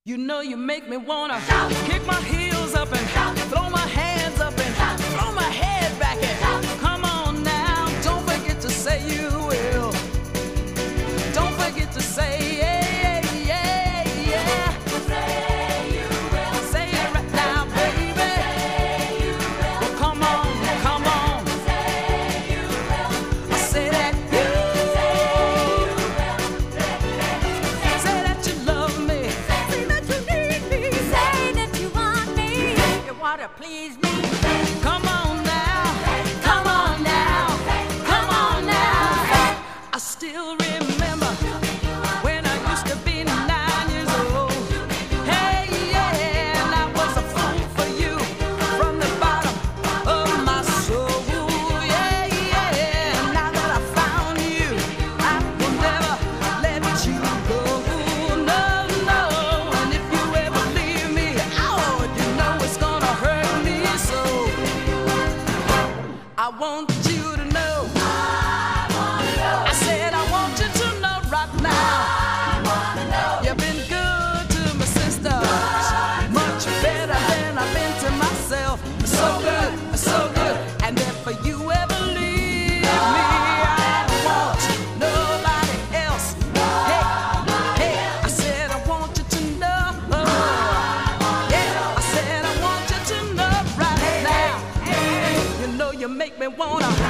You know you make me wanna kick my heels up and throw my hands up and throw my head back and come on now, don't forget to say you will. Don't forget to say yeah, yeah, yeah. Say you will. Say it right now, baby. Say you will. Well, come on, come on. Say you will. I say that you. Say that you love me. To please me. Come on now, come on now, come on now. I still remember when I used to be 9 years old. Hey, yeah, and I was a fool for you from the bottom of my soul. Yeah, yeah, now that I found you, I will never let you go. No, no, and if you ever leave me, oh, you know it's gonna hurt. I want you to know. I said I want you to know right now. You've been good to my sisters, much better than I've been to myself. So good, so good. And if you ever leave me, I want nobody else. Hey, hey, I said I want you to know. Yeah, I said I want you to know right now. You know you make me wanna